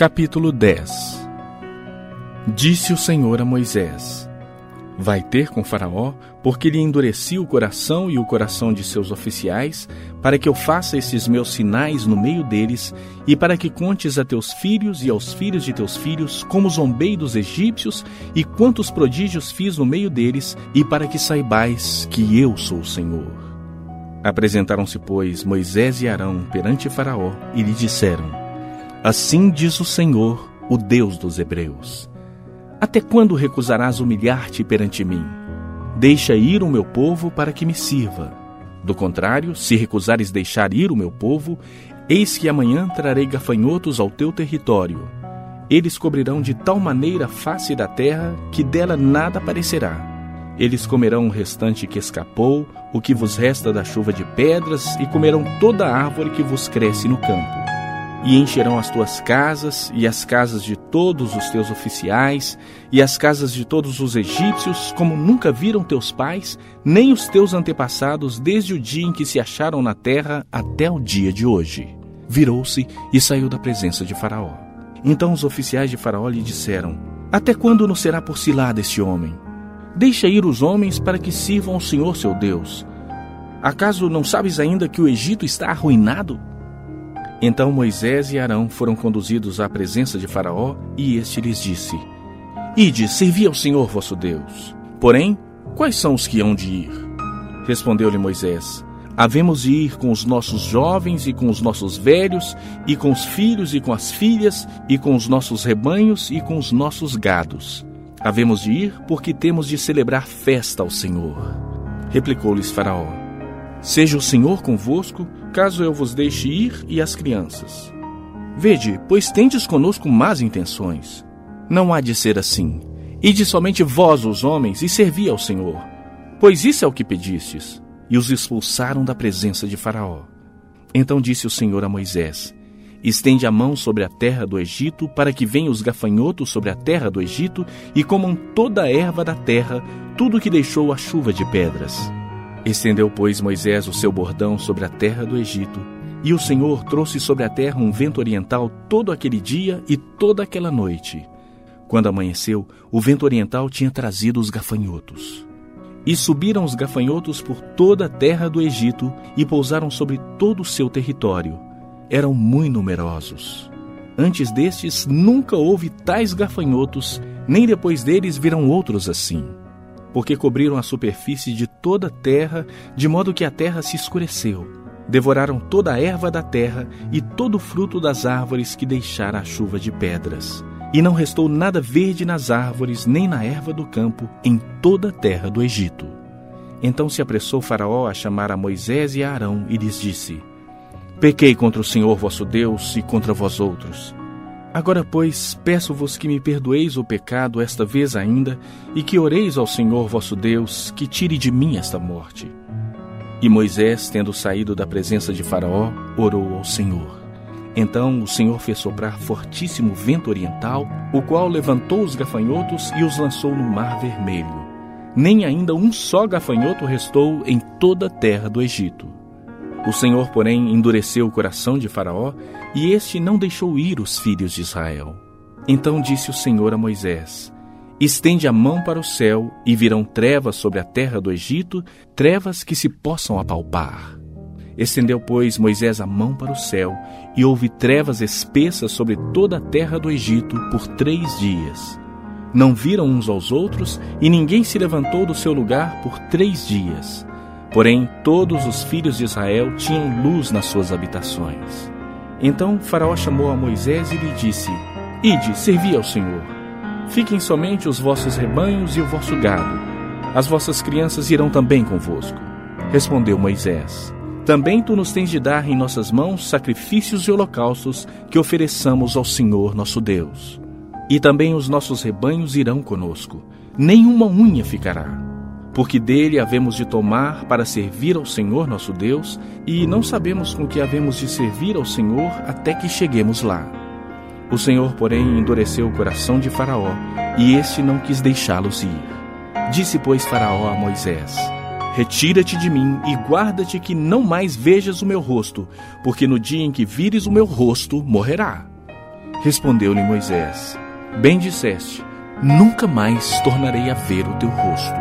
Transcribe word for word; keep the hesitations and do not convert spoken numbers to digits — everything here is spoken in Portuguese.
Capítulo dez. Disse o Senhor a Moisés: Vai ter com Faraó, porque lhe endureci o coração e o coração de seus oficiais, para que eu faça esses meus sinais no meio deles, e para que contes a teus filhos e aos filhos de teus filhos como zombei dos egípcios e quantos prodígios fiz no meio deles, e para que saibais que eu sou o Senhor. Apresentaram-se, pois, Moisés e Arão perante Faraó e lhe disseram: Assim diz o Senhor, o Deus dos Hebreus: Até quando recusarás humilhar-te perante mim? Deixa ir o meu povo para que me sirva. Do contrário, se recusares deixar ir o meu povo, eis que amanhã trarei gafanhotos ao teu território. Eles cobrirão de tal maneira a face da terra que dela nada aparecerá. Eles comerão o restante que escapou, o que vos resta da chuva de pedras, e comerão toda a árvore que vos cresce no campo. E encherão as tuas casas, e as casas de todos os teus oficiais, e as casas de todos os egípcios, como nunca viram teus pais, nem os teus antepassados, desde o dia em que se acharam na terra até o dia de hoje. Virou-se e saiu da presença de Faraó. Então os oficiais de Faraó lhe disseram: Até quando nos será por cilada este homem? Deixa ir os homens para que sirvam ao Senhor seu Deus. Acaso não sabes ainda que o Egito está arruinado? Então Moisés e Arão foram conduzidos à presença de Faraó, e este lhes disse: Ide, servi ao Senhor vosso Deus. Porém, quais são os que hão de ir? Respondeu-lhe Moisés: Havemos de ir com os nossos jovens e com os nossos velhos, e com os filhos e com as filhas, e com os nossos rebanhos e com os nossos gados. Havemos de ir porque temos de celebrar festa ao Senhor. Replicou-lhes Faraó: Seja o Senhor convosco, caso eu vos deixe ir e as crianças. Vede, pois tendes conosco más intenções. Não há de ser assim. Ide somente vós, os homens, e servi ao Senhor, pois isso é o que pedistes. E os expulsaram da presença de Faraó. Então disse o Senhor a Moisés: Estende a mão sobre a terra do Egito, para que venham os gafanhotos sobre a terra do Egito, e comam toda a erva da terra, tudo que deixou a chuva de pedras. Estendeu, pois, Moisés o seu bordão sobre a terra do Egito, e o Senhor trouxe sobre a terra um vento oriental todo aquele dia e toda aquela noite. Quando amanheceu, o vento oriental tinha trazido os gafanhotos. E subiram os gafanhotos por toda a terra do Egito e pousaram sobre todo o seu território. Eram muito numerosos. Antes destes nunca houve tais gafanhotos, nem depois deles virão outros assim. Porque cobriram a superfície de toda a terra, de modo que a terra se escureceu. Devoraram toda a erva da terra e todo o fruto das árvores que deixara a chuva de pedras. E não restou nada verde nas árvores, nem na erva do campo, em toda a terra do Egito. Então se apressou Faraó a chamar a Moisés e a Arão e lhes disse: Pequei contra o Senhor vosso Deus e contra vós outros. Agora, pois, peço-vos que me perdoeis o pecado esta vez ainda, e que oreis ao Senhor vosso Deus, que tire de mim esta morte. E Moisés, tendo saído da presença de Faraó, orou ao Senhor. Então o Senhor fez soprar fortíssimo vento oriental, o qual levantou os gafanhotos e os lançou no mar vermelho. Nem ainda um só gafanhoto restou em toda a terra do Egito. O Senhor, porém, endureceu o coração de Faraó, e este não deixou ir os filhos de Israel. Então disse o Senhor a Moisés: Estende a mão para o céu, e virão trevas sobre a terra do Egito, trevas que se possam apalpar. Estendeu, pois, Moisés a mão para o céu, e houve trevas espessas sobre toda a terra do Egito por três dias. Não viram uns aos outros, e ninguém se levantou do seu lugar por três dias. Porém, todos os filhos de Israel tinham luz nas suas habitações. Então Faraó chamou a Moisés e lhe disse: Ide, servi ao Senhor. Fiquem somente os vossos rebanhos e o vosso gado. As vossas crianças irão também convosco. Respondeu Moisés: Também tu nos tens de dar em nossas mãos sacrifícios e holocaustos que ofereçamos ao Senhor nosso Deus. E também os nossos rebanhos irão conosco. Nenhuma unha ficará. Porque dele havemos de tomar para servir ao Senhor nosso Deus, e não sabemos com que havemos de servir ao Senhor até que cheguemos lá. O Senhor, porém, endureceu o coração de Faraó, e este não quis deixá-los ir. Disse, pois, Faraó a Moisés: Retira-te de mim e guarda-te que não mais vejas o meu rosto, porque no dia em que vires o meu rosto, morrerá. Respondeu-lhe Moisés: Bem disseste, nunca mais tornarei a ver o teu rosto.